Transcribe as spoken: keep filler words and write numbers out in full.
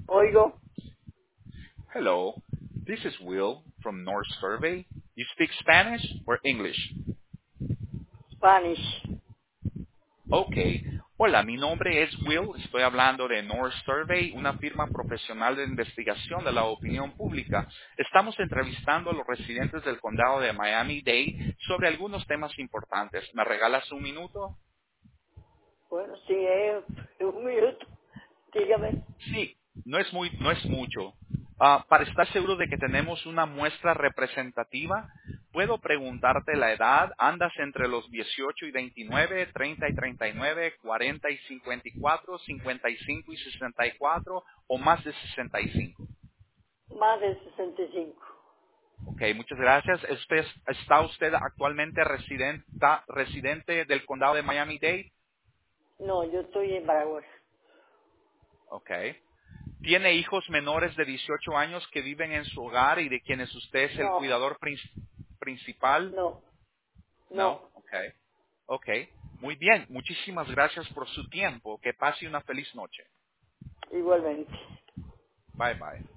Oigo, Hello, this is Will from North Survey. You speak Spanish or English? Spanish. Okay. Hola, mi nombre es Will. Estoy hablando de North Survey, una firma profesional de investigación de la opinión pública. Estamos entrevistando a los residentes del condado de Miami-Dade sobre algunos temas importantes. ¿Me regalas un minuto? Bueno, sí, es un minuto. Dígame. Sí, no es muy, no es mucho. Ah, para estar seguro de que tenemos una muestra representativa, puedo preguntarte la edad. ¿Andas entre los dieciocho y veintinueve, treinta y treinta y nueve, cuarenta y cincuenta y cuatro, cincuenta y cinco y sesenta y cuatro o más de sesenta y cinco? Más de sesenta y cinco. Ok, muchas gracias. Usted- ¿Está usted actualmente residenta- residente del condado de Miami-Dade? No, yo estoy en Baraguas. Ok. ¿Tiene hijos menores de dieciocho años que viven en su hogar y de quienes usted es el No, cuidador prin- principal? no, No. no. Ok. Ok. Muy bien. Muchísimas gracias por su tiempo. Que pase una feliz noche. Igualmente. Bye bye.